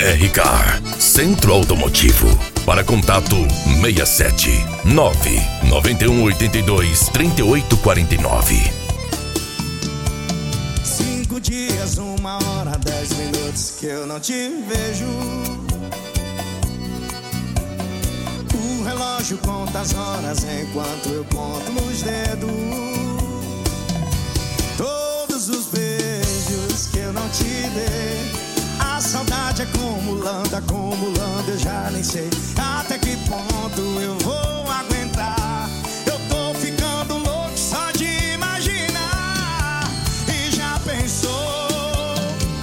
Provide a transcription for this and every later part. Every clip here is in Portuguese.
R-Car Centro Automotivo. Para contato 67 99182 3849. 5 dias, 1 hora, 10 minutos que eu não te vejo. O relógio conta as horas enquanto eu conto nos dedos. Todos os beijos que eu não te dei, a saudade acumulando, acumulando, eu já nem sei até que ponto eu vou aguentar. Eu tô ficando louco só de imaginar. E já pensou?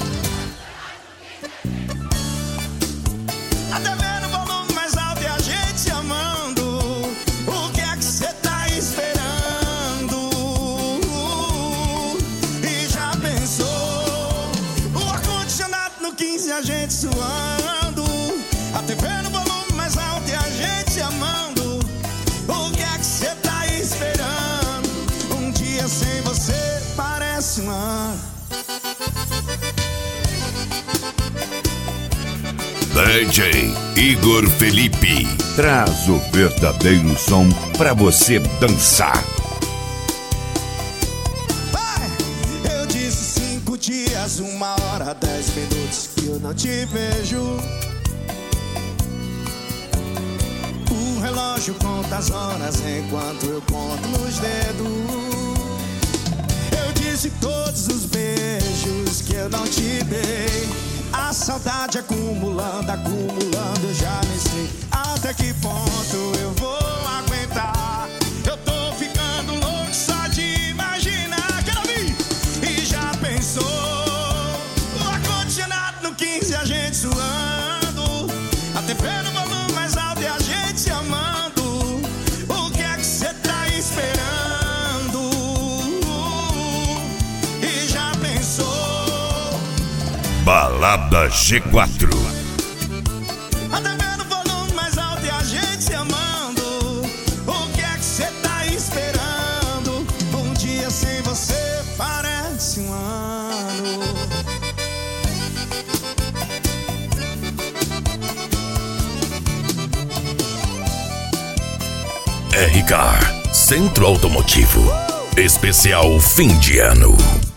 Até vendo o volume mais alto e a gente se amando. O que é que cê tá esperando? E já pensou? O ar-condicionado no 15, a gente suando. A TV no volume mais alto e a gente se amando. O que é que cê tá esperando? Um dia sem você parece um ano. DJ Igor Felipe Traz o verdadeiro som pra você dançar. Eu disse 5 dias, 1 hora, 10 minutos que eu não te vejo. O relógio conta as horas enquanto eu conto nos dedos. Eu disse todos os beijos que eu não te dei, a saudade acumulando, acumulando, eu já nem sei até que ponto eu vou aguentar. Eu tô ficando louco só de imaginar. Quero ouvir! E já pensou? O ar-condicionado no 15, a gente suando. A TV no volume mais alto e a gente se amando. O que é que cê tá esperando? E já pensou? Balada G4. Até vendo o volume mais alto e a gente se amando. O que é que cê tá esperando? Um dia sem você parece um ano. R-Car Centro Automotivo. Especial fim de ano.